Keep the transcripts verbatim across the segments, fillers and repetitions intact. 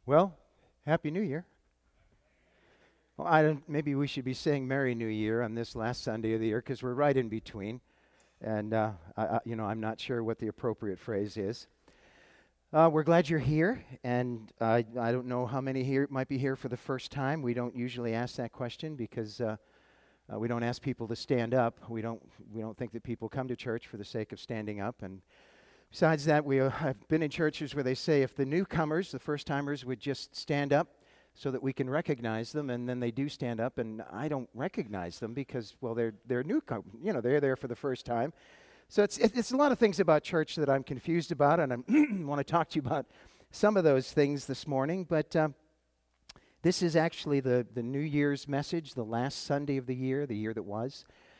Well, Happy New Year. Well, I don't, maybe we should be saying Merry New Year on this last Sunday of the year because we're right in between. And, uh, I, I, you know, I'm not sure what the appropriate phrase is. Uh, we're glad you're here, and uh, I don't know how many here might be here for the first time. We don't usually ask that question because uh, uh, we don't ask people to stand up. We don't, we don't think that people come to church for the sake of standing up. And besides that, we uh, have been in churches where they say if the newcomers, the first-timers, would just stand up so that we can recognize them, and then they do stand up, and I don't recognize them because, well, they're they're newcomers. You know, they're there for the first time. So it's it, it's a lot of things about church that I'm confused about, and I want to talk to you about some of those things this morning. But uh, this is actually the the New Year's message, the last Sunday of the year, the year that was.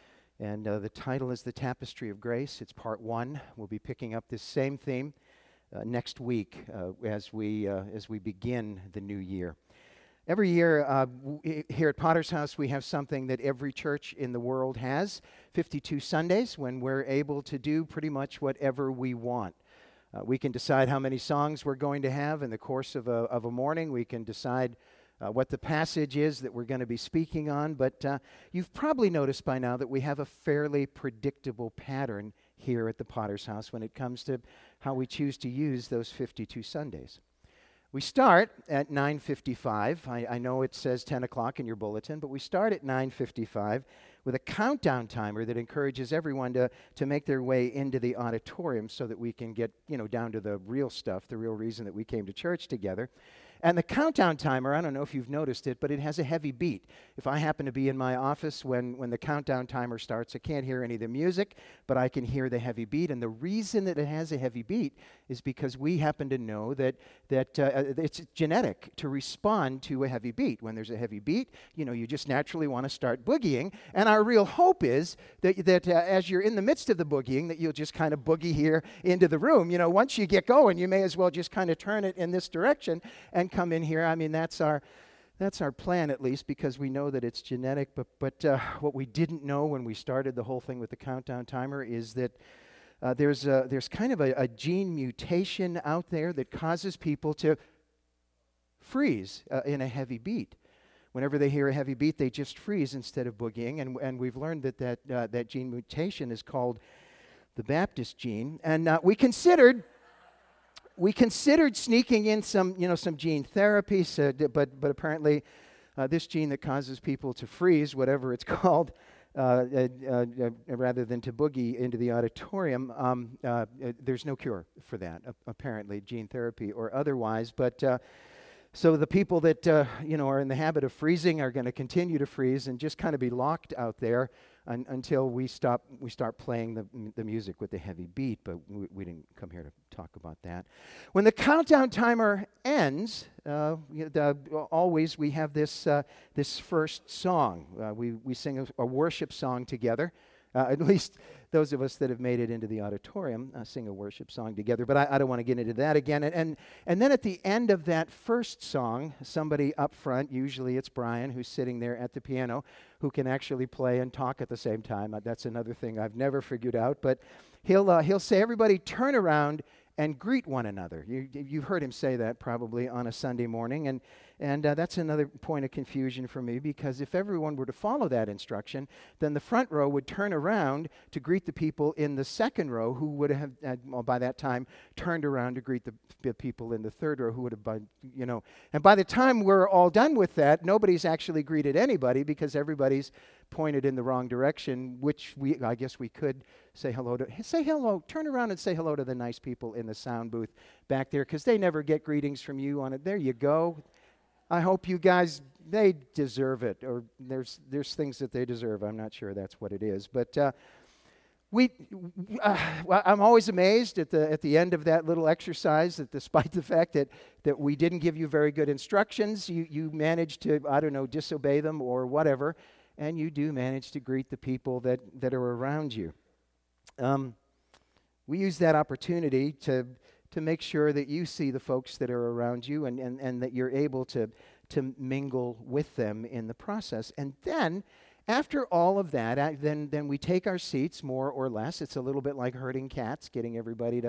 And uh, the title is The Tapestry of Grace. It's part one. We'll be picking up this same theme uh, next week uh, as we uh, as we begin the new year. Every year uh, w- here at Potter's House, we have something that every church in the world has, fifty-two Sundays, when we're able to do pretty much whatever we want. Uh, we can decide how many songs we're going to have in the course of a, of a morning. We can decide Uh, what the passage is that we're going to be speaking on, but uh, you've probably noticed by now that we have a fairly predictable pattern here at the Potter's House when it comes to how we choose to use those fifty-two Sundays. We start at nine fifty-five. I, I know it says ten o'clock in your bulletin, but we start at nine fifty-five with a countdown timer that encourages everyone to, to make their way into the auditorium so that we can get, you know, down to the real stuff, the real reason that we came to church together. And the countdown timer, I don't know if you've noticed it, but it has a heavy beat. If I happen to be in my office when, when the countdown timer starts, I can't hear any of the music, but I can hear the heavy beat. And the reason that it has a heavy beat is because we happen to know that, that uh, it's genetic to respond to a heavy beat. When there's a heavy beat, you know, you just naturally want to start boogieing. And our real hope is that, that uh, as you're in the midst of the boogieing, that you'll just kind of boogie here into the room. You know, once you get going, you may as well just kind of turn it in this direction and come in here. I mean, that's our that's our plan, at least, because we know that it's genetic. But but uh, what we didn't know when we started the whole thing with the countdown timer is that uh, there's a, there's kind of a, a gene mutation out there that causes people to freeze uh, in a heavy beat. Whenever they hear a heavy beat, they just freeze instead of boogieing. And and we've learned that that uh, that gene mutation is called the Baptist gene. And uh, we considered. We considered sneaking in some, you know, some gene therapy, so, but but apparently uh, this gene that causes people to freeze, whatever it's called, uh, uh, uh, rather than to boogie into the auditorium, um, uh, uh, there's no cure for that, uh, apparently, gene therapy or otherwise. But uh, so the people that, uh, you know, are in the habit of freezing are going to continue to freeze and just kind of be locked out there un- until we stop. We start playing the m- the music with the heavy beat. But we, we didn't come here to talk about that. When the countdown timer ends, uh, you know, the, always we have this uh, this first song. Uh, we we sing a, a worship song together. Uh, at least those of us that have made it into the auditorium uh, sing a worship song together. But I, I don't want to get into that again. And, and and then at the end of that first song, somebody up front, usually it's Brian, who's sitting there at the piano, who can actually play and talk at the same time. Uh, that's another thing I've never figured out. But he'll uh, he'll say, everybody turn around and greet one another. You, you've heard him say that probably on a Sunday morning. And And uh, that's another point of confusion for me, because if everyone were to follow that instruction, then the front row would turn around to greet the people in the second row, who would have, uh, well, by that time, turned around to greet the, the people in the third row, who would have, been, you know. And by the time we're all done with that, nobody's actually greeted anybody because everybody's pointed in the wrong direction, which we, I guess we could say hello to. Say hello. Turn around and say hello to the nice people in the sound booth back there, because they never get greetings from you on it. There you go. I hope you guys, they deserve it, or there's there's things that they deserve. I'm not sure that's what it is, but uh, we. Uh, well, I'm always amazed at the at the end of that little exercise that, despite the fact that that we didn't give you very good instructions, you you managed to, I don't know, disobey them or whatever, and you do manage to greet the people that that are around you. Um, we use that opportunity to. to make sure that you see the folks that are around you, and, and, and that you're able to, to mingle with them in the process. And then, after all of that, uh, then, then we take our seats, more or less. It's a little bit like herding cats, getting everybody to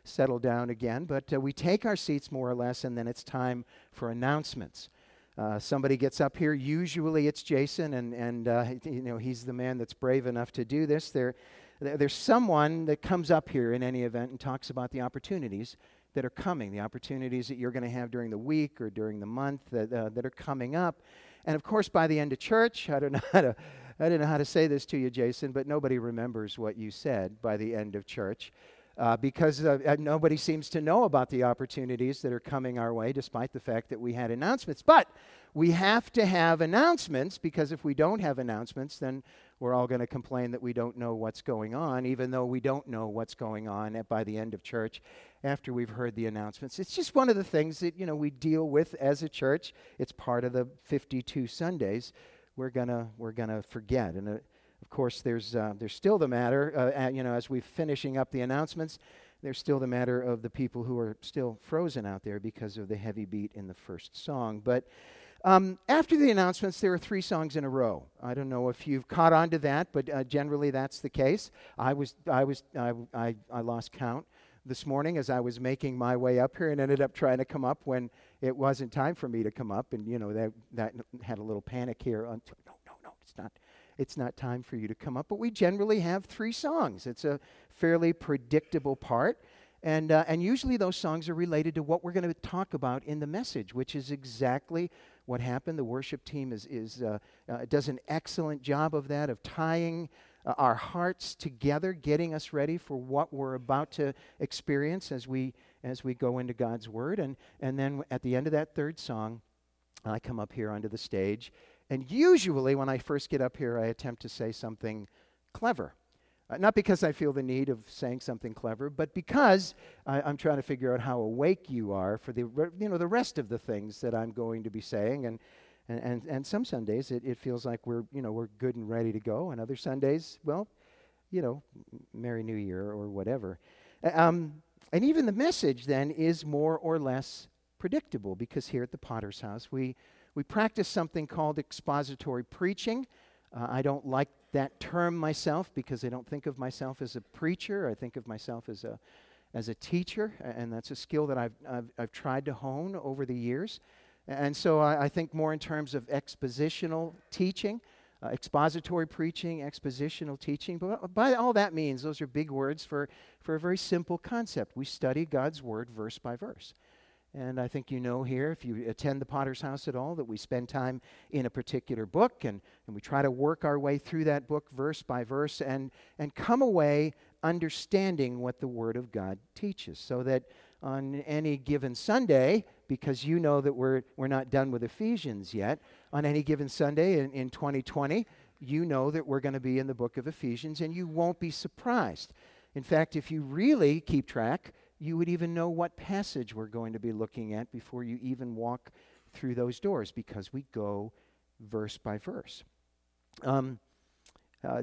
settle down again. But uh, we take our seats more or less, and then it's time for announcements. Uh, somebody gets up here. Usually it's Jason, and, and uh, you know, he's the man that's brave enough to do this. There, there's someone that comes up here in any event and talks about the opportunities that are coming, the opportunities that you're going to have during the week or during the month that, uh, that are coming up. And of course, by the end of church, I don't know how to, I don't know how to say this to you, Jason, but nobody remembers what you said by the end of church. Uh, because uh, uh, nobody seems to know about the opportunities that are coming our way, despite the fact that we had announcements. But we have to have announcements, because if we don't have announcements, then we're all going to complain that we don't know what's going on, even though we don't know what's going on at, by the end of church after we've heard the announcements. It's just one of the things that, you know, we deal with as a church. It's part of the fifty-two Sundays we're gonna we're gonna forget. And uh, Of course, there's uh, there's still the matter, uh, uh, you know, as we're finishing up the announcements, there's still the matter of the people who are still frozen out there because of the heavy beat in the first song. But um, after the announcements, there are three songs in a row. I don't know if you've caught on to that, but uh, generally that's the case. I was I was I, I I lost count this morning as I was making my way up here, and ended up trying to come up when it wasn't time for me to come up, and you know that that had a little panic here. On t- no, no, no, it's not. It's not time for you to come up. But we generally have three songs. It's a fairly predictable part. And uh, and usually those songs are related to what we're going to talk about in the message, which is exactly what happened. The worship team is is uh, uh, does an excellent job of that, of tying uh, our hearts together, getting us ready for what we're about to experience as we as we go into God's Word. And, and then at the end of that third song, I come up here onto the stage. And usually when I first get up here, I attempt to say something clever. Uh, not because I feel the need of saying something clever, but because I, I'm trying to figure out how awake you are for the re- you know the rest of the things that I'm going to be saying. And and and, and some Sundays it, it feels like we're you know we're good and ready to go, and other Sundays, well, you know, Merry New Year or whatever. Um, and even the message then is more or less predictable, because here at the Potter's House we. We practice something called expository preaching. Uh, I don't like that term myself, because I don't think of myself as a preacher. I think of myself as a as a teacher, and that's a skill that I've I've, I've tried to hone over the years. And so I, I think more in terms of expositional teaching, uh, expository preaching, expositional teaching. But by all that means, those are big words for, for a very simple concept. We study God's Word verse by verse. And I think you know here, if you attend the Potter's House at all, that we spend time in a particular book, and, and we try to work our way through that book verse by verse, and, and come away understanding what the Word of God teaches, so that on any given Sunday, because you know that we're, we're not done with Ephesians yet, on any given Sunday in, in twenty twenty, you know that we're going to be in the book of Ephesians, and you won't be surprised. In fact, if you really keep track, you would even know what passage we're going to be looking at before you even walk through those doors, because we go verse by verse. Um, uh,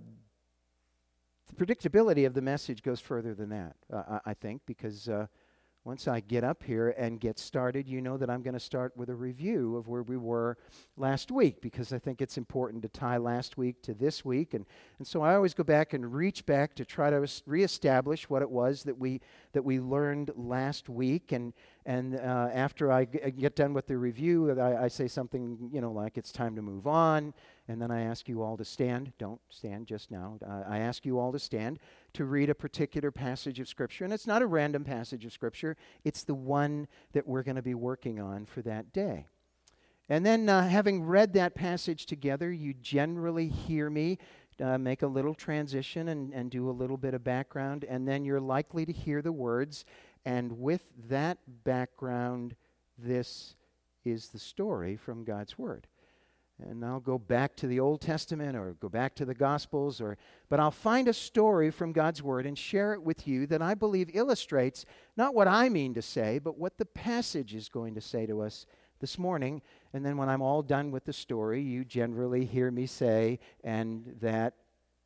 the predictability of the message goes further than that, uh, I, I think, because uh, once I get up here and get started, you know that I'm going to start with a review of where we were last week, because I think it's important to tie last week to this week. And, and so I always go back and reach back to try to reestablish what it was that we that we learned last week. And and uh, after I g- get done with the review, I, I say something, you know, like it's time to move on. And then I ask you all to stand. Don't stand just now. Uh, I ask you all to stand to read a particular passage of Scripture. And it's not a random passage of Scripture. It's the one that we're going to be working on for that day. And then uh, having read that passage together, you generally hear me uh, make a little transition and, and do a little bit of background. And then you're likely to hear the words, and with that background, this is the story from God's Word. And I'll go back to the Old Testament or go back to the Gospels, or but I'll find a story from God's Word and share it with you that I believe illustrates not what I mean to say, but what the passage is going to say to us this morning. And then when I'm all done with the story, you generally hear me say, and that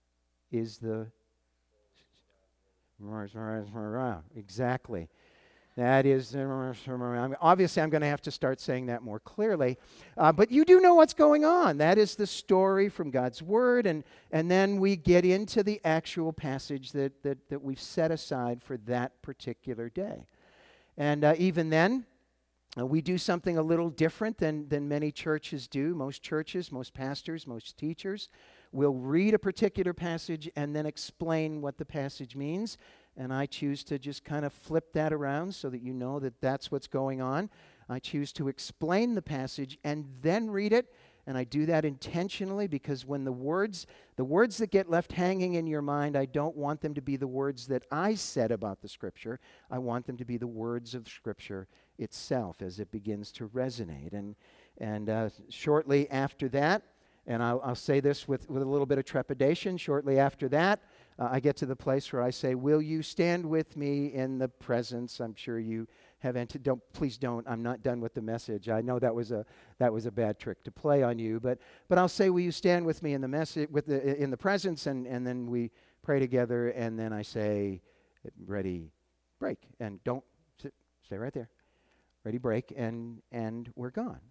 is the... Exactly. That is, obviously, I'm going to have to start saying that more clearly. Uh, but you do know what's going on. That is the story from God's Word. And, and then we get into the actual passage that, that, that we've set aside for that particular day. And uh, even then, uh, we do something a little different than, than many churches do. Most churches, most pastors, most teachers will read a particular passage and then explain what the passage means. And I choose to just kind of flip that around so that you know that that's what's going on. I choose to explain the passage and then read it. And I do that intentionally because when the words, the words that get left hanging in your mind, I don't want them to be the words that I said about the Scripture. I want them to be the words of Scripture itself as it begins to resonate. And, and uh, shortly after that, and I'll, I'll say this with, with a little bit of trepidation, shortly after that, uh, I get to the place where I say, will you stand with me in the presence? I'm sure you have, ent- don't, please don't, I'm not done with the message. I know that was a that was a bad trick to play on you, but but I'll say, will you stand with me in the message, with the in the presence, and, and then we pray together, and then I say, ready, break, and don't sit, stay right there. Ready, break, and and we're gone.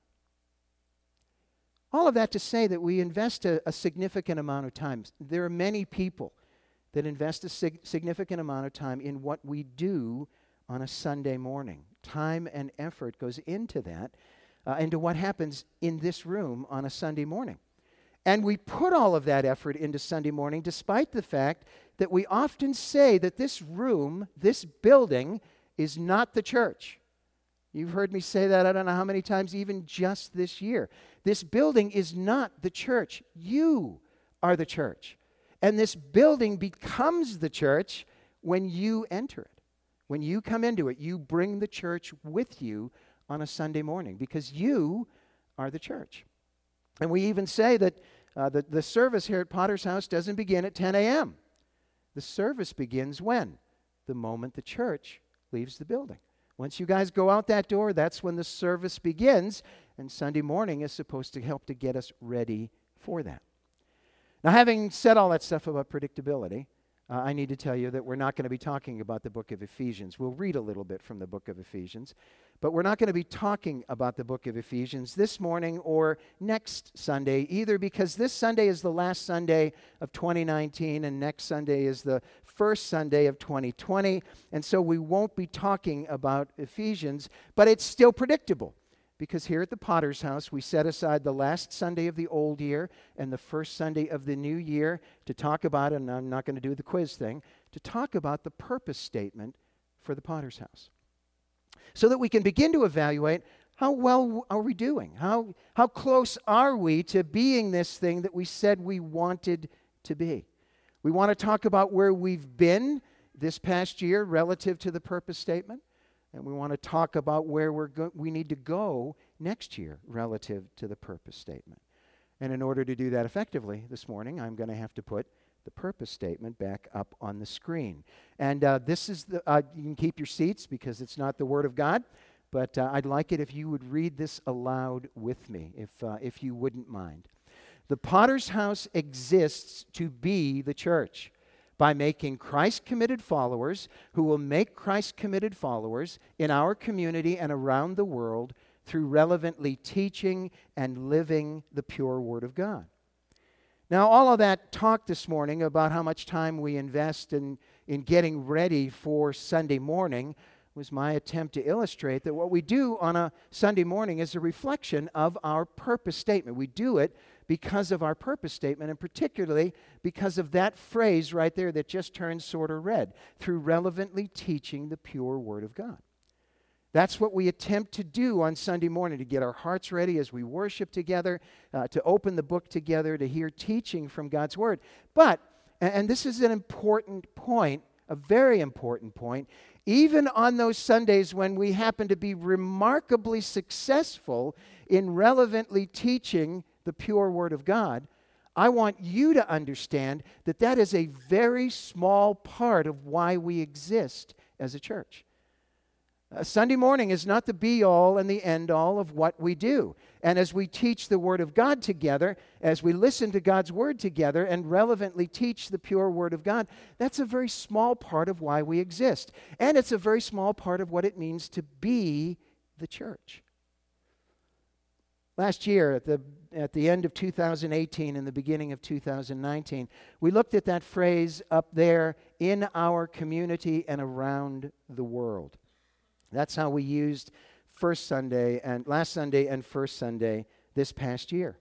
All of that to say that we invest a, a significant amount of time. There are many people that invest a sig- significant amount of time in what we do on a Sunday morning. Time and effort goes into that, uh, into what happens in this room on a Sunday morning. And we put all of that effort into Sunday morning despite the fact that we often say that this room, this building, is not the church. You've heard me say that I don't know how many times, even just this year. This building is not the church. You are the church. And this building becomes the church when you enter it. When you come into it, you bring the church with you on a Sunday morning because you are the church. And we even say that uh, the, the service here at Potter's House doesn't begin at ten a.m. The service begins when? The moment the church leaves the building. Once you guys go out that door, that's when the service begins, and Sunday morning is supposed to help to get us ready for that. Now, having said all that stuff about predictability, uh, I need to tell you that we're not going to be talking about the book of Ephesians. We'll read a little bit from the book of Ephesians, but we're not going to be talking about the book of Ephesians this morning or next Sunday either, because this Sunday is the last Sunday of twenty nineteen, and next Sunday is the first Sunday of twenty twenty, and so we won't be talking about Ephesians, but it's still predictable. Because here at the Potter's House, we set aside the last Sunday of the old year and the first Sunday of the new year to talk about, and I'm not going to do the quiz thing, to talk about the purpose statement for the Potter's House. So that we can begin to evaluate how well are we doing? How, how close are we to being this thing that we said we wanted to be? We want to talk about where we've been this past year relative to the purpose statement. And we want to talk about where we're go- we need to go next year relative to the purpose statement. And in order to do that effectively this morning, I'm going to have to put the purpose statement back up on the screen. And uh, this is the, uh, you can keep your seats because it's not the Word of God, but uh, I'd like it if you would read this aloud with me, if uh, if you wouldn't mind. The Potter's House exists to be the church, by making Christ-committed followers who will make Christ-committed followers in our community and around the world through relevantly teaching and living the pure Word of God. Now, all of that talk this morning about how much time we invest in, in getting ready for Sunday morning was my attempt to illustrate that what we do on a Sunday morning is a reflection of our purpose statement. We do it because of our purpose statement, and particularly because of that phrase right there that just turned sort of red, through relevantly teaching the pure Word of God. That's what we attempt to do on Sunday morning, to get our hearts ready as we worship together, uh, to open the book together, to hear teaching from God's Word. But, and this is an important point, a very important point, even on those Sundays when we happen to be remarkably successful in relevantly teaching the pure Word of God, I want you to understand that that is a very small part of why we exist as a church. Uh, Sunday morning is not the be-all and the end-all of what we do. And as we teach the Word of God together, as we listen to God's Word together and relevantly teach the pure Word of God, that's a very small part of why we exist. And it's a very small part of what it means to be the church. Last year, at the, at the end of two thousand eighteen and the beginning of two thousand nineteen, we looked at that phrase up there, in our community and around the world. That's how we used first Sunday and last Sunday and first Sunday this past year.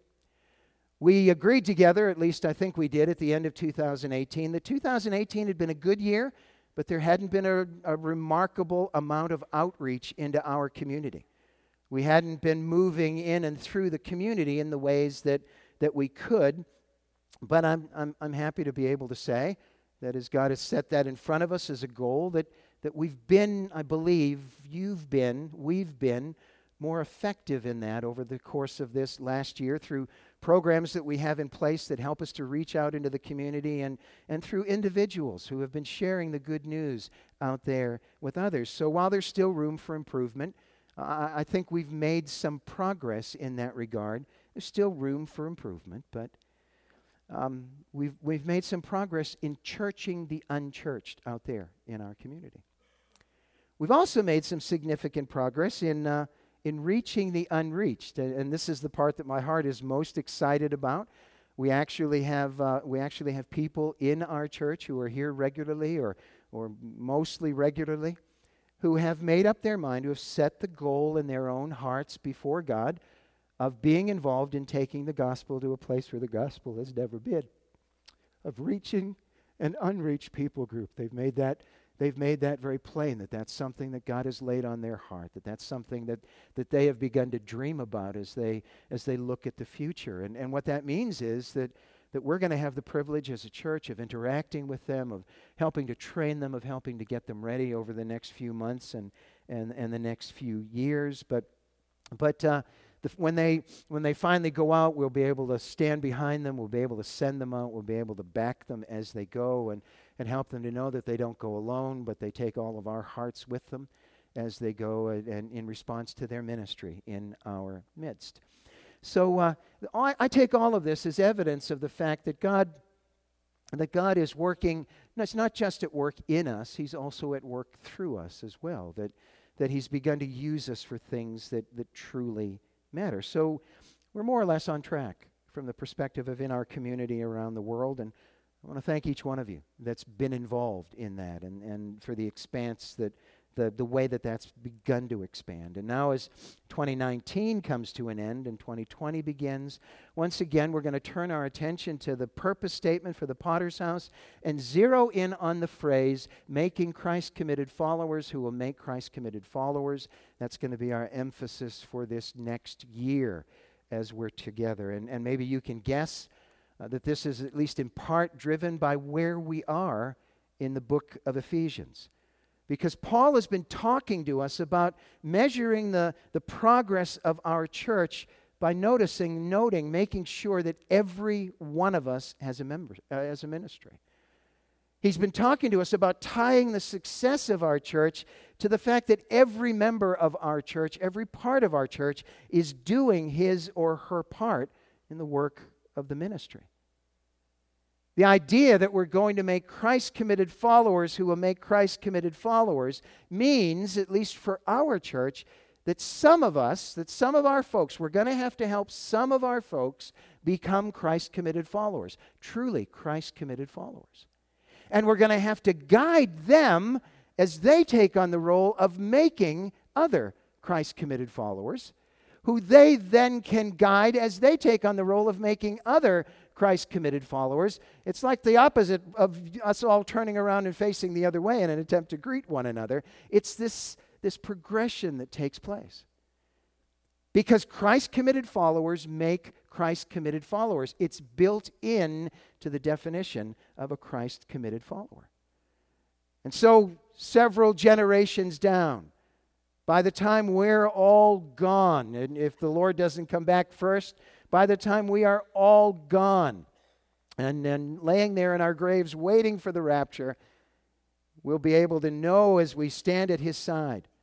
We agreed together, at least I think we did at the end of two thousand eighteen, that two thousand eighteen had been a good year, but there hadn't been a, a remarkable amount of outreach into our community. We hadn't been moving in and through the community in the ways that, that we could, but I'm, I'm, I'm happy to be able to say that as God has set that in front of us as a goal, that that we've been, I believe, you've been, we've been more effective in that over the course of this last year through programs that we have in place that help us to reach out into the community and, and through individuals who have been sharing the good news out there with others. So while there's still room for improvement, uh, I think we've made some progress in that regard. There's still room for improvement, but um, we've, we've made some progress in churching the unchurched out there in our community. We've also made some significant progress in uh, in reaching the unreached, and, and this is the part that my heart is most excited about. We actually have uh, we actually have people in our church who are here regularly, or or mostly regularly, who have made up their mind, who have set the goal in their own hearts before God of being involved in taking the gospel to a place where the gospel has never been, of reaching an unreached people group. They've made that. They've made that very plain, that that's something that God has laid on their heart, that that's something that, that they have begun to dream about as they as they look at the future. And, and what that means is that, that we're going to have the privilege as a church of interacting with them, of helping to train them, of helping to get them ready over the next few months and, and, and the next few years. But, but uh, the, when they when they finally go out, we'll be able to stand behind them, we'll be able to send them out, we'll be able to back them as they go, and and help them to know that they don't go alone, but they take all of our hearts with them as they go and, and in response to their ministry in our midst. So uh, I, I take all of this as evidence of the fact that God, that God is working. No, it's not just at work in us; He's also at work through us as well. That that He's begun to use us for things that that truly matter. So we're more or less on track from the perspective of in our community around the world, and I want to thank each one of you that's been involved in that, and, and for the expanse, that the, the way that that's begun to expand. And now as twenty nineteen comes to an end and twenty twenty begins, once again we're going to turn our attention to the purpose statement for the Potter's House and zero in on the phrase, making Christ-committed followers who will make Christ-committed followers. That's going to be our emphasis for this next year as we're together. And, and maybe you can guess Uh, that this is at least in part driven by where we are in the book of Ephesians. Because Paul has been talking to us about measuring the, the progress of our church by noticing, noting, making sure that every one of us has a member, uh, has a ministry. He's been talking to us about tying the success of our church to the fact that every member of our church, every part of our church, is doing his or her part in the work of the ministry. The idea that we're going to make Christ-committed followers who will make Christ-committed followers means, at least for our church, that some of us, that some of our folks, we're going to have to help some of our folks become Christ-committed followers, truly Christ-committed followers. And we're going to have to guide them as they take on the role of making other Christ-committed followers, who they then can guide as they take on the role of making other Christ-committed followers. It's like the opposite of us all turning around and facing the other way in an attempt to greet one another. It's this, this progression that takes place. Because Christ-committed followers make Christ-committed followers. It's built in to the definition of a Christ-committed follower. And so, several generations down, by the time we're all gone, and if the Lord doesn't come back first, by the time we are all gone and then laying there in our graves waiting for the rapture, we'll be able to know as we stand at His side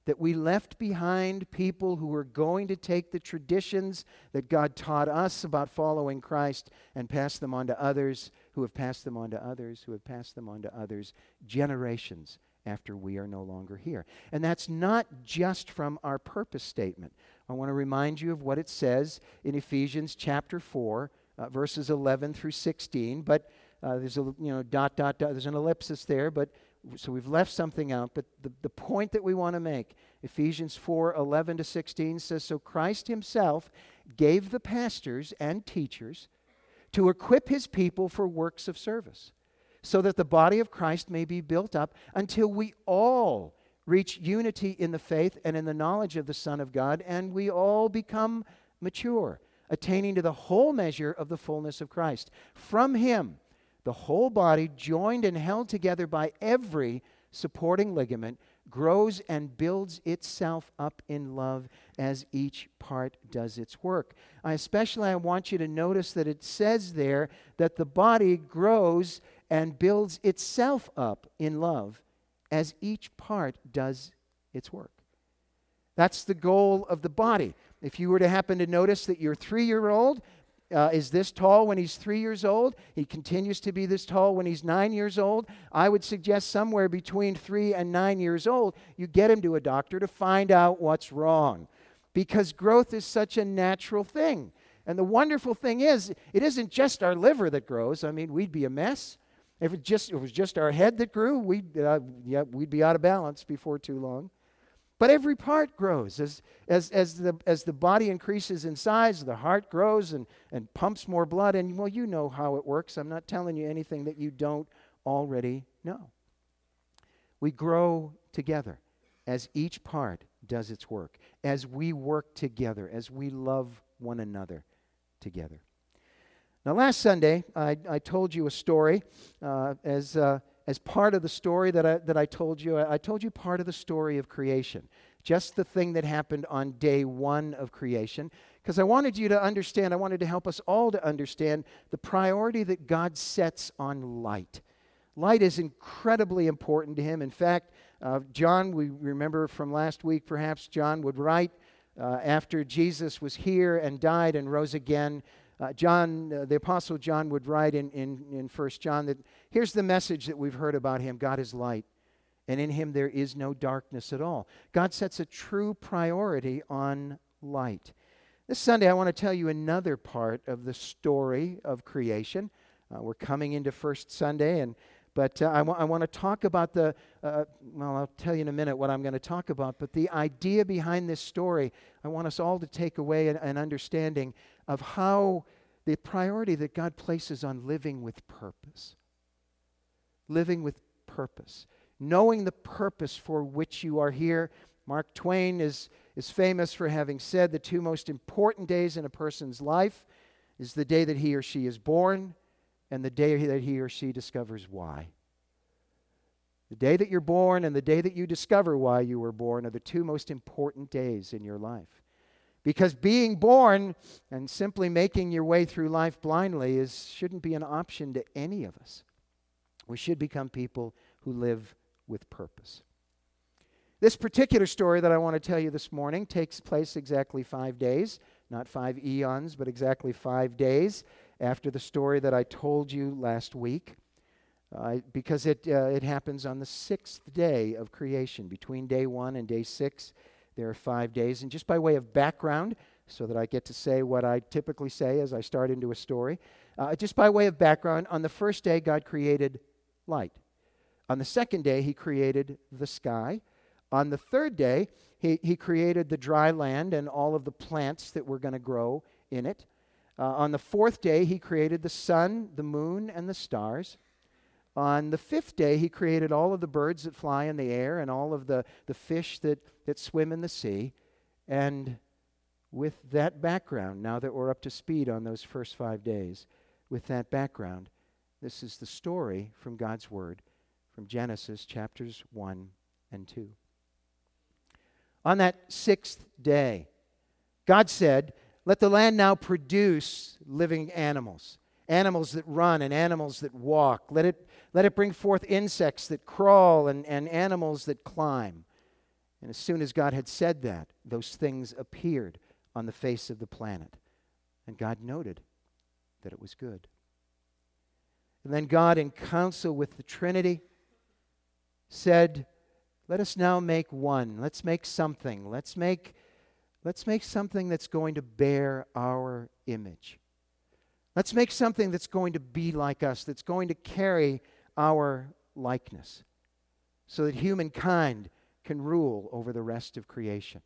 that we left behind people who were going to take the traditions that God taught us about following Christ and pass them on to others, who have passed them on to others, who have passed them on to others, generations after we are no longer here. And that's not just from our purpose statement. I want to remind you of what it says in Ephesians chapter four, uh, verses eleven through sixteen, but uh, there's a, you know, dot, dot, dot, there's an ellipsis there, but so we've left something out, but the, the point that we want to make, Ephesians four, eleven to sixteen says, so Christ himself gave the pastors and teachers to equip his people for works of service, so that the body of Christ may be built up until we all reach unity in the faith and in the knowledge of the Son of God, and we all become mature, attaining to the whole measure of the fullness of Christ. From him, the whole body, joined and held together by every supporting ligament, grows and builds itself up in love as each part does its work. I especially I want you to notice that it says there that the body grows and builds itself up in love as each part does its work. That's the goal of the body. If you were to happen to notice that your three-year-old Uh, is this tall when he's three years old, he continues to be this tall when he's nine years old, I would suggest somewhere between three and nine years old, you get him to a doctor to find out what's wrong. Because growth is such a natural thing. And the wonderful thing is, it isn't just our liver that grows. I mean, we'd be a mess. If it, just, it was just our head that grew, we'd, uh, yeah, we'd be out of balance before too long. But every part grows. As, as, as, the, as the body increases in size, the heart grows and, and pumps more blood. And, well, you know how it works. I'm not telling you anything that you don't already know. We grow together as each part does its work, as we work together, as we love one another together. Now, last Sunday, I, I told you a story uh, as... Uh, As part of the story that I, that I told you, I, I told you part of the story of creation, just the thing that happened on day one of creation, because I wanted you to understand, I wanted to help us all to understand the priority that God sets on light. Light is incredibly important to him. In fact, uh, John, we remember from last week, perhaps John would write uh, after Jesus was here and died and rose again, Uh, John, uh, the Apostle John would write in, in, in First John that here's the message that we've heard about him. God is light, and in him there is no darkness at all. God sets a true priority on light. This Sunday I want to tell you another part of the story of creation. Uh, we're coming into First Sunday, and but uh, I, wa- I want to talk about the, uh, well, I'll tell you in a minute what I'm going to talk about, but the idea behind this story, I want us all to take away an, an understanding of how the priority that God places on living with purpose. Living with purpose. Knowing the purpose for which you are here. Mark Twain is, is famous for having said the two most important days in a person's life is the day that he or she is born and the day that he or she discovers why. The day that you're born and the day that you discover why you were born are the two most important days in your life. Because being born and simply making your way through life blindly is shouldn't be an option to any of us. We should become people who live with purpose. This particular story that I want to tell you this morning takes place exactly five days, not five eons, but exactly five days after the story that I told you last week, uh, because it uh, it happens on the sixth day of creation. Between day one and day six, there are five days. And just by way of background, so that I get to say what I typically say as I start into a story, uh, just by way of background, on the first day, God created light. On the second day, he created the sky. On the third day, he, he created the dry land and all of the plants that were going to grow in it. Uh, on the fourth day, he created the sun, the moon, and the stars. On the fifth day, he created all of the birds that fly in the air and all of the, the fish that, that swim in the sea. And with that background, now that we're up to speed on those first five days, with that background, this is the story from God's Word, from Genesis chapters one and two. On that sixth day, God said, "Let the land now produce living animals, animals that run and animals that walk. Let it, let it bring forth insects that crawl and, and animals that climb." And as soon as God had said that, those things appeared on the face of the planet. And God noted that it was good. And then God, in counsel with the Trinity, said, let us now make one. Let's make something. Let's make, let's make something that's going to bear our image. Let's make something that's going to be like us, that's going to carry our likeness, so that humankind can rule over the rest of creation.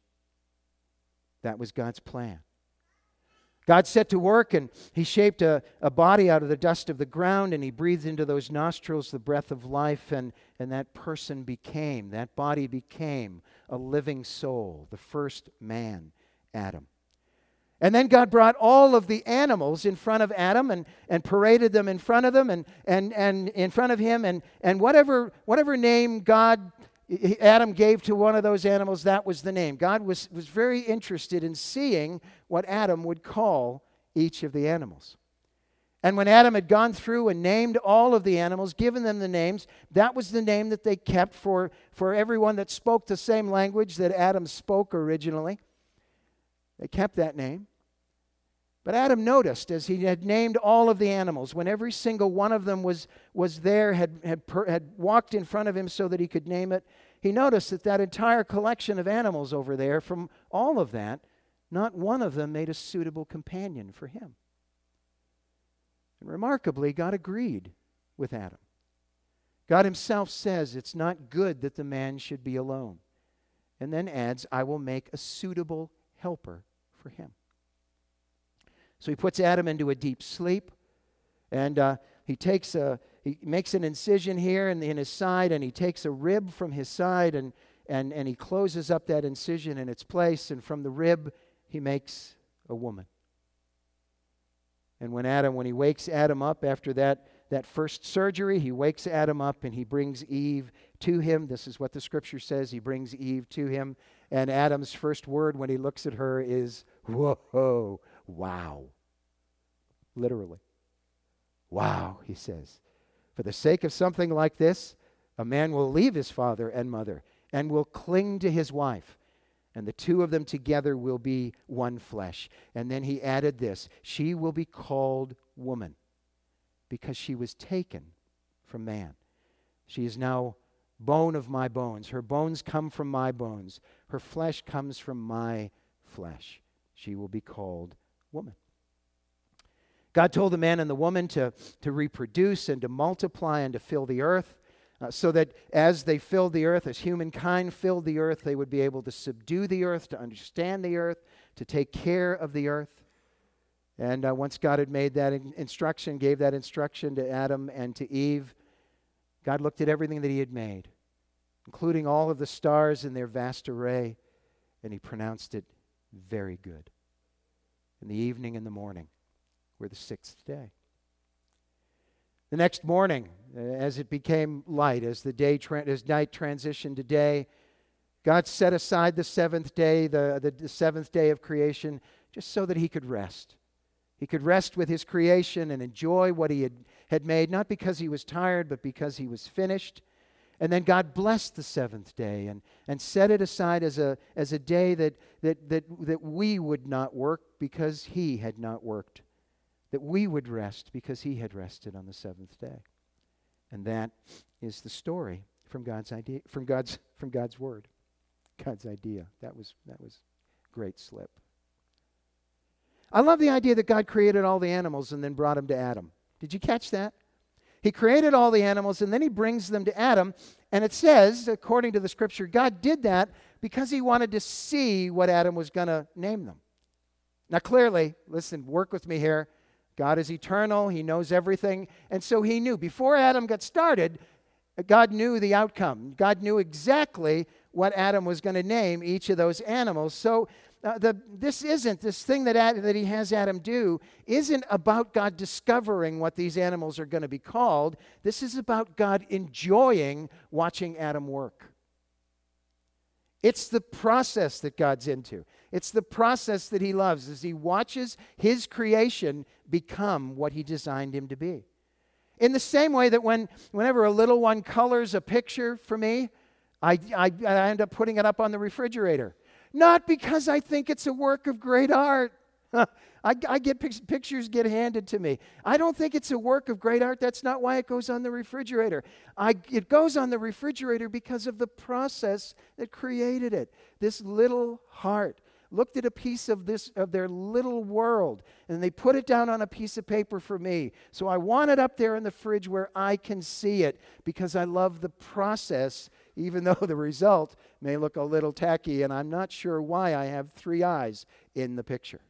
That was God's plan. God set to work, and He shaped a, a body out of the dust of the ground, and He breathed into those nostrils the breath of life, and, and that person became, that body became a living soul, the first man, Adam. And then God brought all of the animals in front of Adam and, and paraded them in front of them and, and, and in front of him, and, and whatever, whatever name God Adam gave to one of those animals, that was the name. God was, was very interested in seeing what Adam would call each of the animals. And when Adam had gone through and named all of the animals, given them the names, that was the name that they kept for, for everyone that spoke the same language that Adam spoke originally. They kept that name. But Adam noticed, as he had named all of the animals, when every single one of them was, was there, had, had, per, had walked in front of him so that he could name it, he noticed that that entire collection of animals over there, from all of that, not one of them made a suitable companion for him. And remarkably, God agreed with Adam. God Himself says it's not good that the man should be alone. And then adds, I will make a suitable helper for him. So He puts Adam into a deep sleep, and uh, he takes a he makes an incision here in, in his side, and he takes a rib from his side, and and and he closes up that incision in its place, and from the rib he makes a woman. And when Adam, when he wakes Adam up after that that first surgery, he wakes Adam up and he brings Eve to him. This is what the Scripture says. He brings Eve to him, and Adam's first word when he looks at her is, "Whoa, wow." Literally. Wow, he says. For the sake of something like this, a man will leave his father and mother and will cling to his wife, and the two of them together will be one flesh. And then he added this, she will be called woman because she was taken from man. She is now bone of my bones. Her bones come from my bones. Her flesh comes from my flesh. She will be called woman. God told the man and the woman to, to reproduce and to multiply and to fill the earth, uh, so that as they filled the earth, as humankind filled the earth, they would be able to subdue the earth, to understand the earth, to take care of the earth. And uh, once God had made that in- instruction, gave that instruction to Adam and to Eve, God looked at everything that He had made, including all of the stars in their vast array, and He pronounced it very good. In the evening and the morning were the sixth day. The next morning, uh, as it became light, as the day, tra- as night transitioned to day, God set aside the seventh day, the, the, the seventh day of creation, just so that He could rest. He could rest with His creation and enjoy what He had, had made, not because He was tired, but because He was finished. And then God blessed the seventh day and, and set it aside as a, as a day that, that, that, that we would not work because He had not worked. That we would rest because He had rested on the seventh day. And that is the story from God's idea, from God's from God's word. God's idea. That was that was great slip. I love the idea that God created all the animals and then brought them to Adam. Did you catch that? He created all the animals and then He brings them to Adam, and it says, according to the Scripture, God did that because He wanted to see what Adam was going to name them. Now clearly, listen, work with me here. God is eternal. He knows everything. And so He knew. Before Adam got started, God knew the outcome. God knew exactly what Adam was going to name each of those animals. So uh, the, this isn't, this thing that, Ad, that He has Adam do isn't about God discovering what these animals are going to be called. This is about God enjoying watching Adam work. It's the process that God's into. It's the process that He loves as He watches His creation become what He designed him to be. In the same way that when, whenever a little one colors a picture for me, I, I, I end up putting it up on the refrigerator. Not because I think it's a work of great art. I, I get pic- pictures get handed to me. I don't think it's a work of great art. That's not why it goes on the refrigerator. I, it goes on the refrigerator because of the process that created it. This little heart looked at a piece of this of their little world, and they put it down on a piece of paper for me. So I want it up there in the fridge where I can see it because I love the process, even though the result may look a little tacky, and I'm not sure why I have three eyes in the picture.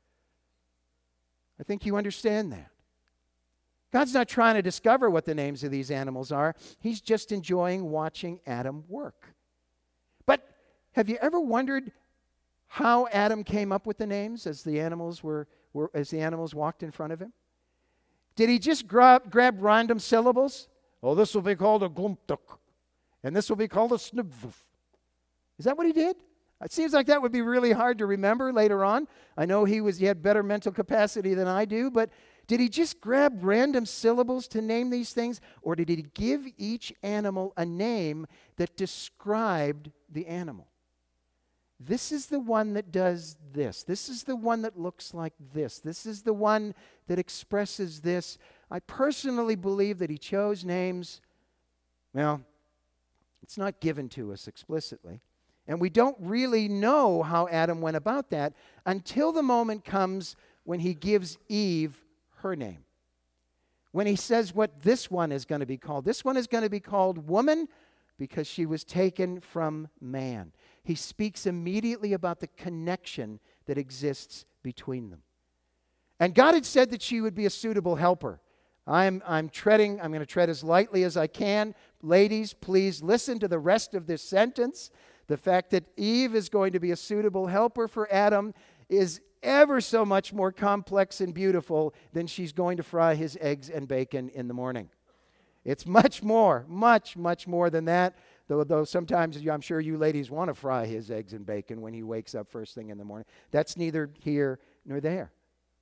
I think you understand that. God's not trying to discover what the names of these animals are. He's just enjoying watching Adam work. But have you ever wondered how Adam came up with the names as the animals were, were as the animals walked in front of him? Did he just grab, grab random syllables? Oh, this will be called a glumtuk, and this will be called a snubvuf. Is that what he did? It seems like that would be really hard to remember later on. I know he was he had better mental capacity than I do, but did he just grab random syllables to name these things, or did he give each animal a name that described the animal? This is the one that does this. This is the one that looks like this. This is the one that expresses this. I personally believe that he chose names. Well, it's not given to us explicitly. And we don't really know how Adam went about that until the moment comes when he gives Eve her name. When he says what this one is going to be called. This one is going to be called woman because she was taken from man. He speaks immediately about the connection that exists between them. And God had said that she would be a suitable helper. I'm, I'm treading, I'm going to tread as lightly as I can. Ladies, please listen to the rest of this sentence. The fact that Eve is going to be a suitable helper for Adam is ever so much more complex and beautiful than she's going to fry his eggs and bacon in the morning. It's much more, much, much more than that. Though, though sometimes I'm sure you ladies want to fry his eggs and bacon when he wakes up first thing in the morning. That's neither here nor there.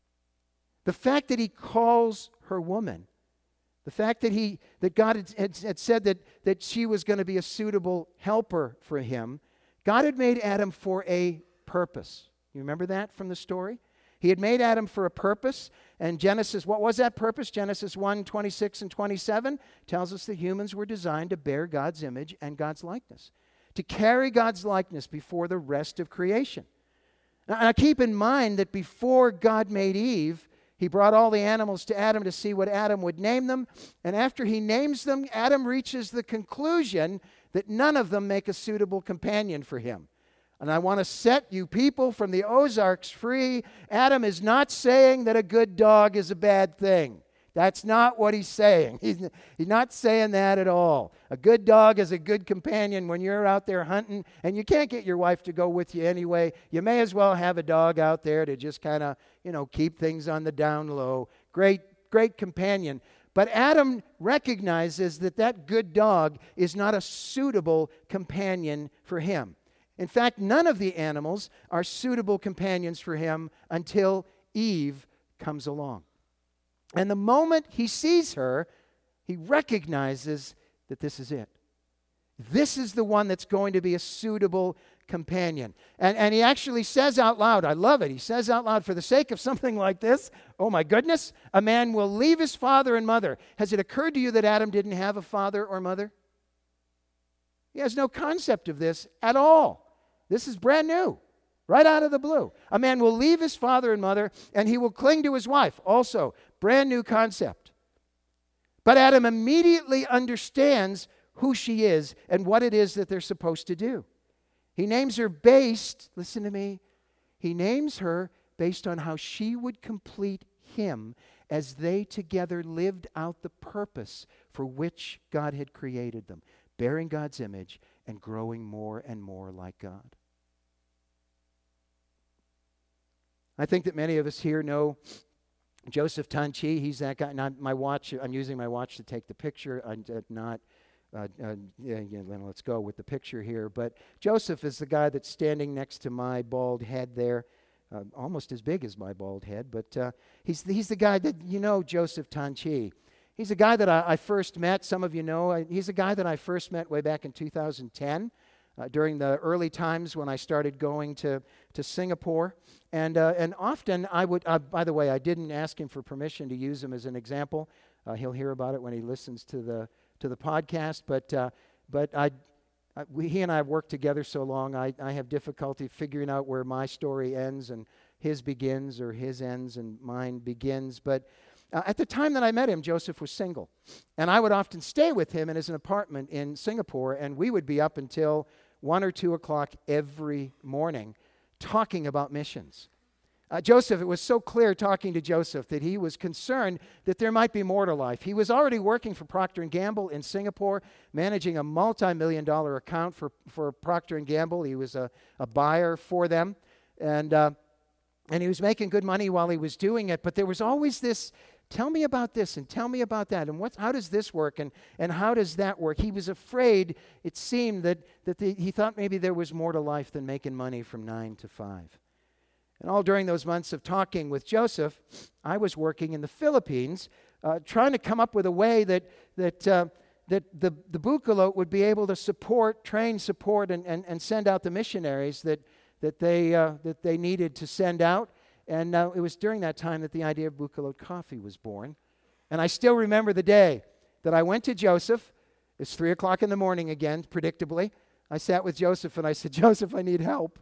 The fact that he calls her woman, the fact that he that God had, had, had said that, that she was going to be a suitable helper for him, God had made Adam for a purpose. You remember that from the story? He had made Adam for a purpose, and Genesis, what was that purpose? Genesis one, twenty-six and twenty-seven tells us that humans were designed to bear God's image and God's likeness, to carry God's likeness before the rest of creation. Now, now keep in mind that before God made Eve, he brought all the animals to Adam to see what Adam would name them, and after he names them, Adam reaches the conclusion that none of them make a suitable companion for him. And I want to set you people from the Ozarks free. Adam is not saying that a good dog is a bad thing. That's not what he's saying. He's, he's not saying that at all. A good dog is a good companion when you're out there hunting, and you can't get your wife to go with you anyway. You may as well have a dog out there to just kind of, you know, keep things on the down low. Great, great companion. But Adam recognizes that that good dog is not a suitable companion for him. In fact, none of the animals are suitable companions for him until Eve comes along. And the moment he sees her, he recognizes that this is it. This is the one that's going to be a suitable companion. And, and he actually says out loud, I love it, he says out loud, for the sake of something like this, oh my goodness, a man will leave his father and mother. Has it occurred to you that Adam didn't have a father or mother? He has no concept of this at all. This is brand new, right out of the blue. A man will leave his father and mother, and he will cling to his wife. Also, brand new concept. But Adam immediately understands who she is and what it is that they're supposed to do. He names her based, listen to me, he names her based on how she would complete him as they together lived out the purpose for which God had created them, bearing God's image and growing more and more like God. I think that many of us here know Joseph Tanchi. He's that guy. Not my watch. I'm using my watch to take the picture. I'm not. Uh, uh, yeah, yeah, let's go with the picture here. But Joseph is the guy that's standing next to my bald head there, uh, almost as big as my bald head. But uh, he's he's the guy that you know, Joseph Tanchi. He's a guy that I, I first met. Some of you know. I, he's a guy that I first met way back in two thousand ten. Uh, during the early times when I started going to, to Singapore. And uh, and often I would, uh, by the way, I didn't ask him for permission to use him as an example. Uh, he'll hear about it when he listens to the to the podcast. But uh, but I, I we, he and I have worked together so long, I, I have difficulty figuring out where my story ends and his begins, or his ends and mine begins. But uh, at the time that I met him, Joseph was single. And I would often stay with him in his apartment in Singapore, and we would be up until one or two o'clock every morning talking about missions. Uh, Joseph, it was so clear talking to Joseph that he was concerned that there might be more to life. He was already working for Procter and Gamble in Singapore, managing a multi-million dollar account for, for Procter and Gamble. He was a, a buyer for them, and, uh, and he was making good money while he was doing it, but there was always this, tell me about this and tell me about that, and what's, how does this work, and, and how does that work? He was afraid, it seemed, that, that the, he thought maybe there was more to life than making money from nine to five. And all during those months of talking with Joseph, I was working in the Philippines, uh, trying to come up with a way that that uh, that the, the Bucalote would be able to support, train, support, and, and, and send out the missionaries that, that, they, uh, that they needed to send out. And uh, it was during that time that the idea of Bucalote Coffee was born. And I still remember the day that I went to Joseph. It's three o'clock in the morning again, predictably. I sat with Joseph and I said, Joseph, I need help.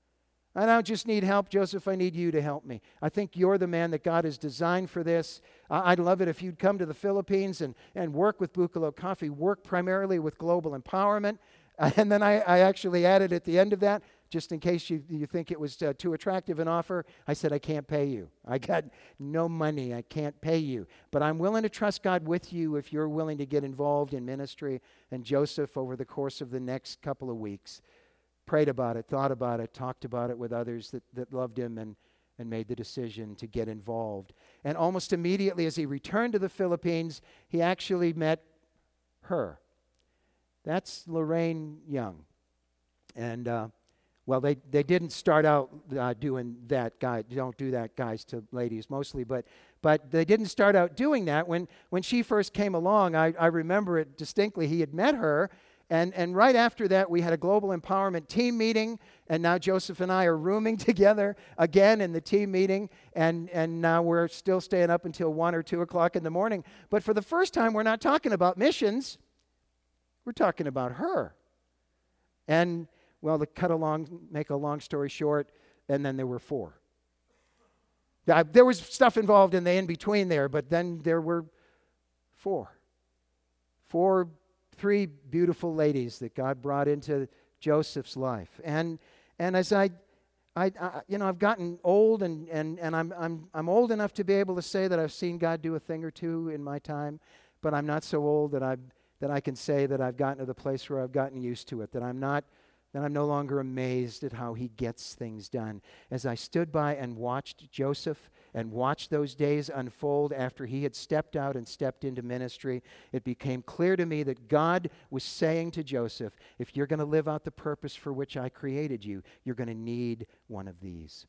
I don't just need help, Joseph, I need you to help me. I think you're the man that God has designed for this. Uh, I'd love it if you'd come to the Philippines and, and work with Bucalote Coffee, work primarily with global empowerment. Uh, and then I, I actually added at the end of that, just in case you, you think it was uh, too attractive an offer, I said, I can't pay you. I got no money. I can't pay you. But I'm willing to trust God with you if you're willing to get involved in ministry. And Joseph, over the course of the next couple of weeks, prayed about it, thought about it, talked about it with others that, that loved him, and, and made the decision to get involved. And almost immediately as he returned to the Philippines, he actually met her. That's Lorraine Young. And, uh, well, they, they didn't start out uh, doing that, guy. Don't do that, guys, to ladies mostly, but but they didn't start out doing that. When, when she first came along, I, I remember it distinctly. He had met her, And and right after that, we had a global empowerment team meeting, and now Joseph and I are rooming together again in the team meeting, and, and now we're still staying up until one or two o'clock in the morning. But for the first time, we're not talking about missions. We're talking about her. And, well, to cut a long, make a long story short, and then there were four. Yeah, there was stuff involved in the in-between there, but then there were four. Four Three beautiful ladies that God brought into Joseph's life. And and as I, I, I you know, I've gotten old, and, and, and I'm, I'm, I'm old enough to be able to say that I've seen God do a thing or two in my time, but I'm not so old that, I, that I can say that I've gotten to the place where I've gotten used to it, that I'm not, that I'm no longer amazed at how he gets things done. As I stood by and watched Joseph and watched those days unfold after he had stepped out and stepped into ministry, it became clear to me that God was saying to Joseph, if you're going to live out the purpose for which I created you, you're going to need one of these.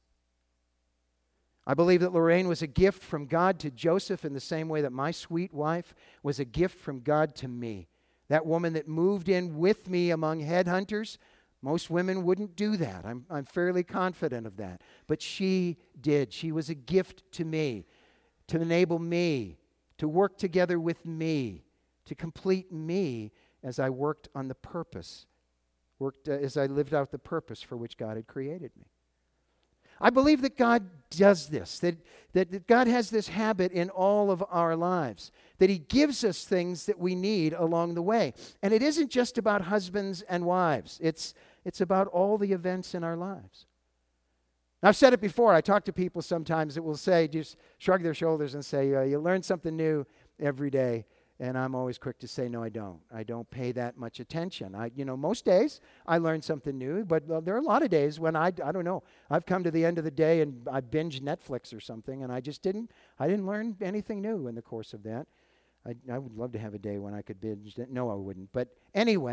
I believe that Lorraine was a gift from God to Joseph in the same way that my sweet wife was a gift from God to me. That woman that moved in with me among headhunters. Most women wouldn't do that. I'm, I'm fairly confident of that. But she did. She was a gift to me, to enable me, to work together with me, to complete me as I worked on the purpose, worked uh, as I lived out the purpose for which God had created me. I believe that God does this, that, that, that God has this habit in all of our lives, that he gives us things that we need along the way. And it isn't just about husbands and wives. It's, it's about all the events in our lives. Now, I've said it before. I talk to people sometimes that will say, just shrug their shoulders and say, uh, you learn something new every day. And I'm always quick to say, no, I don't. I don't pay that much attention. I, you know, most days I learn something new, but uh, there are a lot of days when I, I don't know. I've come to the end of the day and I binge Netflix or something, and I just didn't, I didn't learn anything new in the course of that. I, I would love to have a day when I could binge it. No, I wouldn't. But anyway,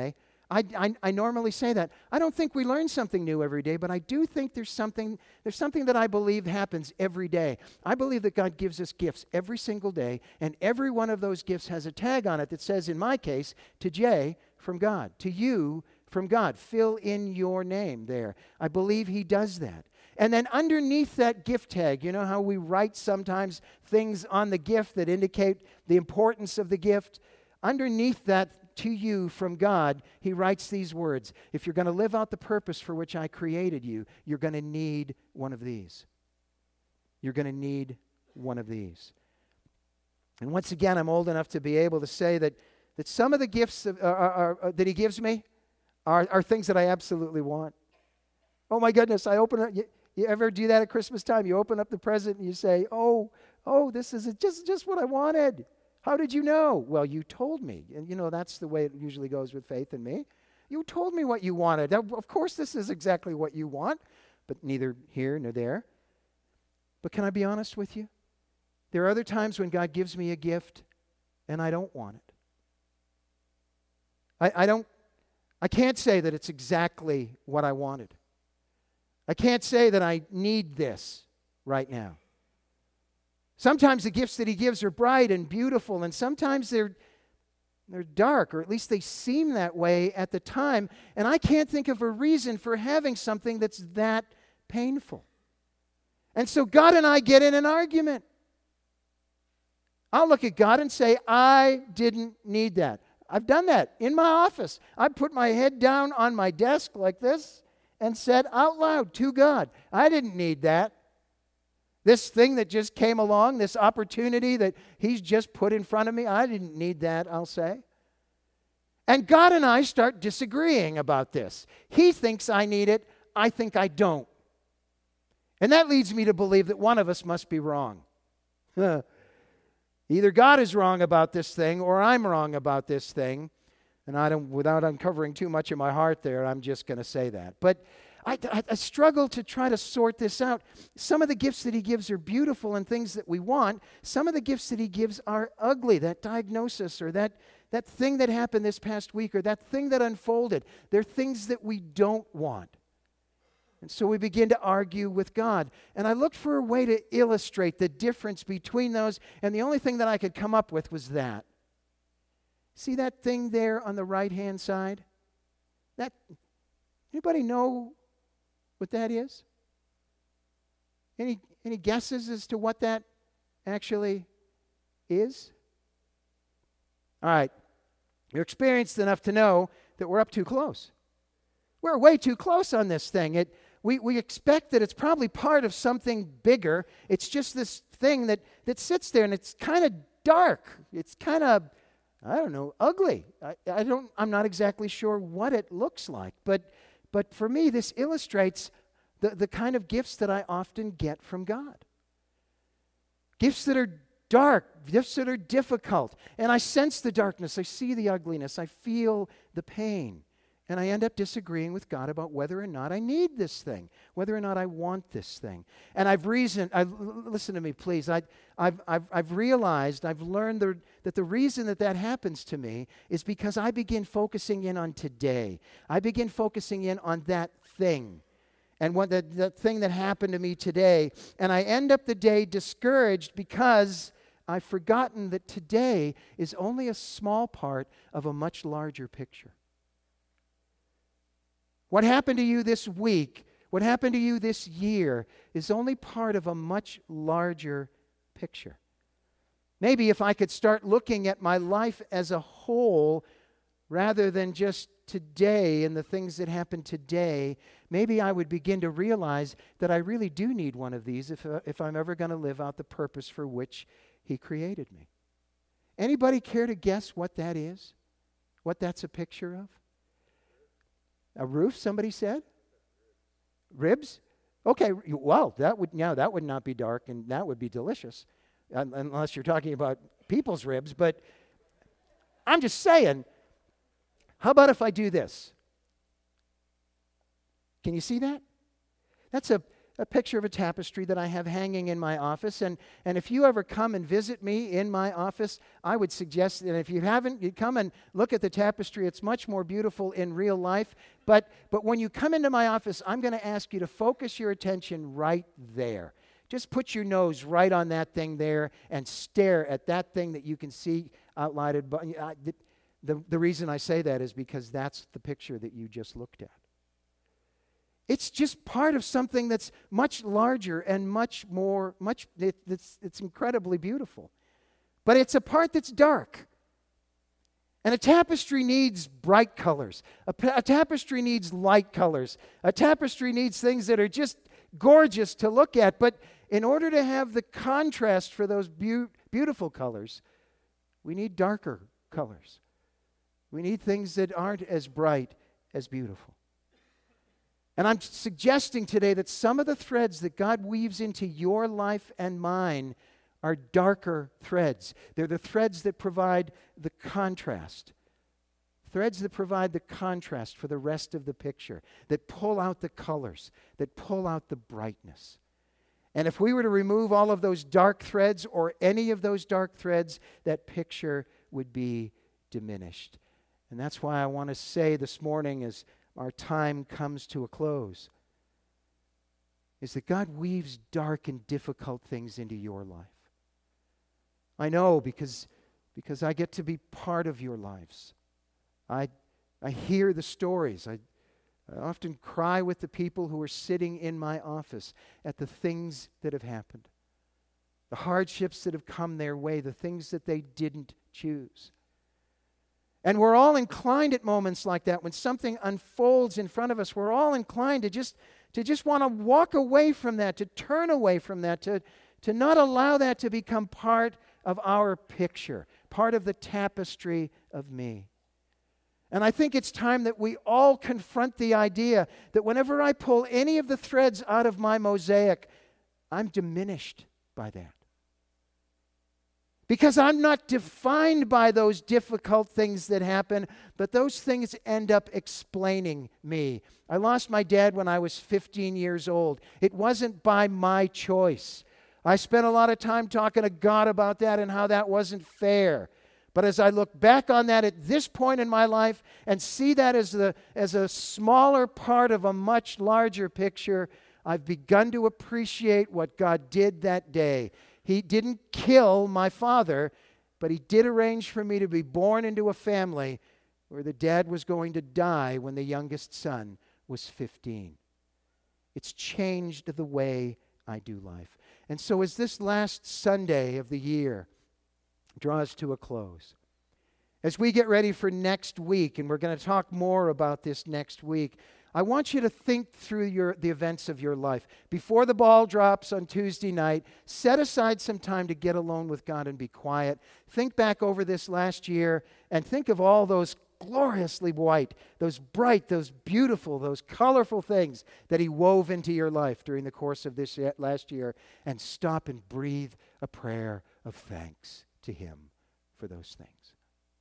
I, I, I normally say that. I don't think we learn something new every day, but I do think there's something, there's something that I believe happens every day. I believe that God gives us gifts every single day, and every one of those gifts has a tag on it that says, in my case, to Jay, from God, to you, from God. Fill in your name there. I believe he does that. And then underneath that gift tag, you know how we write sometimes things on the gift that indicate the importance of the gift? Underneath that, to you from God, he writes these words. If you're going to live out the purpose for which I created you, you're going to need one of these. You're going to need one of these. And once again, I'm old enough to be able to say that, that some of the gifts of, are, are, are, that he gives me are, are things that I absolutely want. Oh my goodness, I open it. You, you ever do that at Christmas time? You open up the present and you say, oh, oh, this is just, just what I wanted. How did you know? Well, you told me. And you know, that's the way it usually goes with faith in me. You told me what you wanted. Of course, this is exactly what you want, but neither here nor there. But can I be honest with you? There are other times when God gives me a gift and I don't want it. I, I don't, I can't say that it's exactly what I wanted. I can't say that I need this right now. Sometimes the gifts that he gives are bright and beautiful, and sometimes they're, they're dark, or at least they seem that way at the time, and I can't think of a reason for having something that's that painful. And so God and I get in an argument. I'll look at God and say, I didn't need that. I've done that in my office. I put my head down on my desk like this and said out loud to God, I didn't need that. This thing that just came along, this opportunity that he's just put in front of me, I didn't need that, I'll say. And God and I start disagreeing about this. He thinks I need it, I think I don't. And that leads me to believe that one of us must be wrong. Either God is wrong about this thing or I'm wrong about this thing. And I don't, without uncovering too much of my heart there, I'm just going to say that. But I, I, I struggle to try to sort this out. Some of the gifts that he gives are beautiful and things that we want. Some of the gifts that he gives are ugly. That diagnosis or that, that thing that happened this past week or that thing that unfolded. They're things that we don't want. And so we begin to argue with God. And I looked for a way to illustrate the difference between those, and the only thing that I could come up with was that. See that thing there on the right-hand side? That, anybody know what that is? Any, any guesses as to what that actually is? All right. You're experienced enough to know that we're up too close. We're way too close on this thing. It, we, we expect that it's probably part of something bigger. It's just this thing that, that sits there, and it's kind of dark. It's kind of, I don't know, ugly. I, I don't, I'm not exactly sure what it looks like. But, but for me, this illustrates the, the kind of gifts that I often get from God. Gifts that are dark, gifts that are difficult. And I sense the darkness. I see the ugliness. I feel the pain. And I end up disagreeing with God about whether or not I need this thing, whether or not I want this thing. And I've reasoned, I, listen to me, please. I, I've, I've, I've realized, I've learned the, that the reason that that happens to me is because I begin focusing in on today. I begin focusing in on that thing and what that, that thing that happened to me today. And I end up the day discouraged because I've forgotten that today is only a small part of a much larger picture. What happened to you this week, what happened to you this year, is only part of a much larger picture. Maybe if I could start looking at my life as a whole rather than just today and the things that happen today, maybe I would begin to realize that I really do need one of these if, uh, if I'm ever going to live out the purpose for which he created me. Anybody care to guess what that is? What that's a picture of? A roof, somebody said? Ribs? Okay, well, that would now that would not be dark, and that would be delicious, um, unless you're talking about people's ribs. But I'm just saying, how about if I do this? Can you see that? That's a a picture of a tapestry that I have hanging in my office. And, and if you ever come and visit me in my office, I would suggest that if you haven't, you come and look at the tapestry. It's much more beautiful in real life. But, but when you come into my office, I'm going to ask you to focus your attention right there. Just put your nose right on that thing there and stare at that thing that you can see outlined. But the, the, the reason I say that is because that's the picture that you just looked at. It's just part of something that's much larger and much more, much, it, it's, it's incredibly beautiful. But it's a part that's dark. And a tapestry needs bright colors. A, a tapestry needs light colors. A tapestry needs things that are just gorgeous to look at. But in order to have the contrast for those be- beautiful colors, we need darker colors. We need things that aren't as bright as beautiful. And I'm suggesting today that some of the threads that God weaves into your life and mine are darker threads. They're the threads that provide the contrast. Threads that provide the contrast for the rest of the picture, that pull out the colors, that pull out the brightness. And if we were to remove all of those dark threads or any of those dark threads, that picture would be diminished. And that's why I want to say this morning, as our time comes to a close, is that God weaves dark and difficult things into your life. I know because, because I get to be part of your lives. I, I hear the stories. I, I often cry with the people who are sitting in my office at the things that have happened, the hardships that have come their way, the things that they didn't choose. And we're all inclined at moments like that, when something unfolds in front of us, we're all inclined to just, to just want to walk away from that, to turn away from that, to, to not allow that to become part of our picture, part of the tapestry of me. And I think it's time that we all confront the idea that whenever I pull any of the threads out of my mosaic, I'm diminished by that. Because I'm not defined by those difficult things that happen, but those things end up explaining me. I lost my dad when I was fifteen years old. It wasn't by my choice. I spent a lot of time talking to God about that and how that wasn't fair. But as I look back on that at this point in my life and see that as, the, as a smaller part of a much larger picture, I've begun to appreciate what God did that day. He didn't kill my father, but he did arrange for me to be born into a family where the dad was going to die when the youngest son was fifteen. It's changed the way I do life. And so as this last Sunday of the year draws to a close, as we get ready for next week, and we're going to talk more about this next week, I want you to think through your, the events of your life. Before the ball drops on Tuesday night, set aside some time to get alone with God and be quiet. Think back over this last year and think of all those gloriously white, those bright, those beautiful, those colorful things that He wove into your life during the course of this last year, and stop and breathe a prayer of thanks to Him for those things.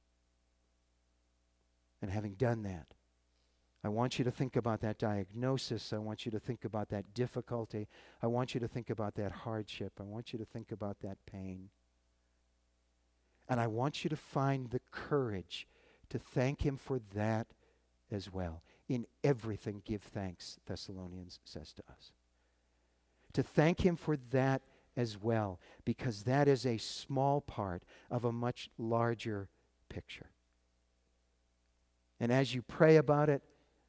And having done that, I want you to think about that diagnosis. I want you to think about that difficulty. I want you to think about that hardship. I want you to think about that pain. And I want you to find the courage to thank Him for that as well. In everything, give thanks, Thessalonians says to us. To thank Him for that as well, because that is a small part of a much larger picture. And as you pray about it,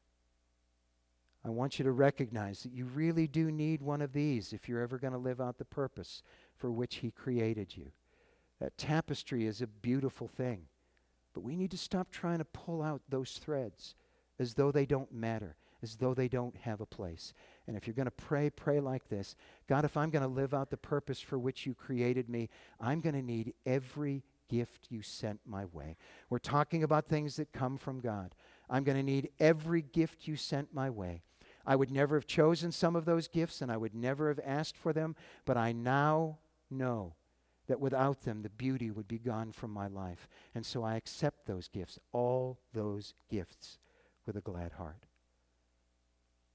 I want you to recognize that you really do need one of these if you're ever going to live out the purpose for which He created you. That tapestry is a beautiful thing, but we need to stop trying to pull out those threads as though they don't matter, as though they don't have a place. And if you're going to pray, pray like this: God, if I'm going to live out the purpose for which You created me, I'm going to need every gift You sent my way. We're talking about things that come from God. I'm going to need every gift You sent my way. I would never have chosen some of those gifts, and I would never have asked for them, but I now know that without them, the beauty would be gone from my life. And so I accept those gifts, all those gifts, with a glad heart.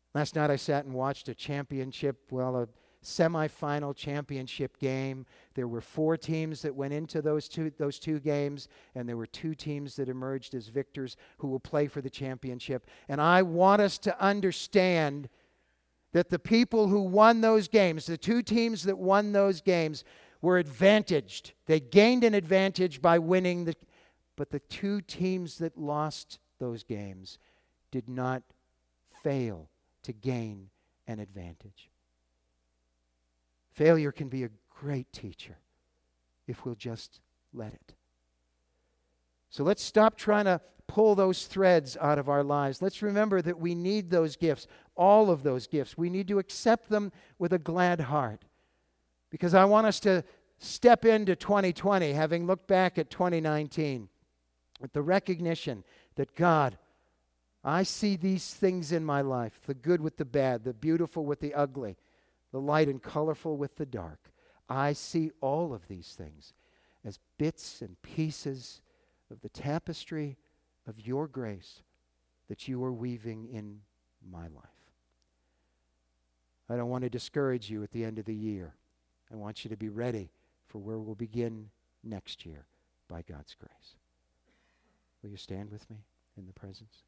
Last night I sat and watched a championship, well, a semifinal championship game. There were four teams that went into those two those two games, and there were two teams that emerged as victors who will play for the championship. And I want us to understand that the people who won those games, the two teams that won those games, were advantaged. They gained an advantage by winning the but the two teams that lost those games did not fail to gain an advantage. Failure can be a great teacher if we'll just let it. So let's stop trying to pull those threads out of our lives. Let's remember that we need those gifts, all of those gifts. We need to accept them with a glad heart. Because I want us to step into twenty twenty, having looked back at twenty nineteen, with the recognition that, God, I see these things in my life, the good with the bad, the beautiful with the ugly, the light and colorful with the dark. I see all of these things as bits and pieces of the tapestry of your grace that you are weaving in my life. I don't want to discourage you at the end of the year. I want you to be ready for where we'll begin next year by God's grace. Will you stand with me in the presence?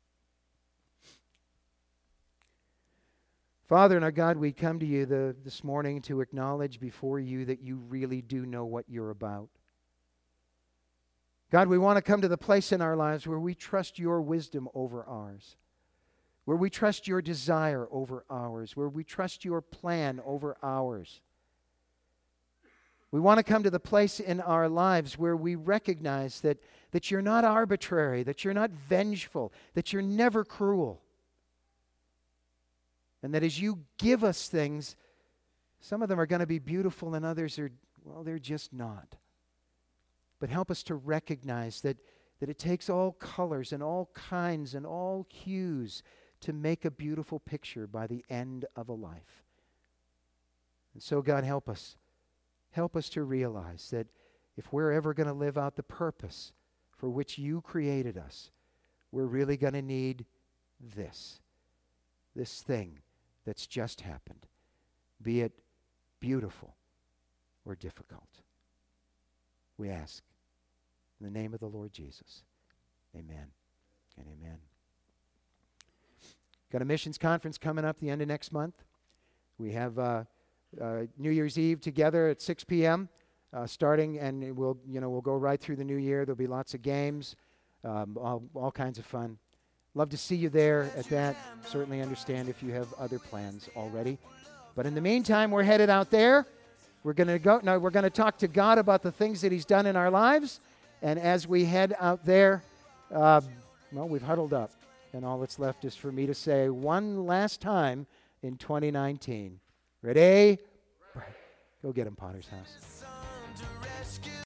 Father and our God, we come to you the, this morning to acknowledge before you that you really do know what you're about. God, we want to come to the place in our lives where we trust your wisdom over ours, where we trust your desire over ours, where we trust your plan over ours. We want to come to the place in our lives where we recognize that, that you're not arbitrary, that you're not vengeful, that you're never cruel. And that as you give us things, some of them are going to be beautiful and others are, well, they're just not. But help us to recognize that, that it takes all colors and all kinds and all hues to make a beautiful picture by the end of a life. And so, God, help us. Help us to realize that if we're ever going to live out the purpose for which you created us, we're really going to need this, this thing that's just happened, be it beautiful or difficult. We ask in the name of the Lord Jesus. Amen and amen. Got a missions conference coming up the end of next month. We have uh, uh, New Year's Eve together at six p.m. Uh, starting, and we'll you know we'll go right through the new year. There'll be lots of games, um, all all kinds of fun. Love to see you there at that. Certainly understand if you have other plans already. But in the meantime, we're headed out there. We're going to go. No, we're going to talk to God about the things that He's done in our lives. And as we head out there, uh, well, we've huddled up, and all that's left is for me to say one last time in twenty nineteen. Ready? Go get him, Potter's House.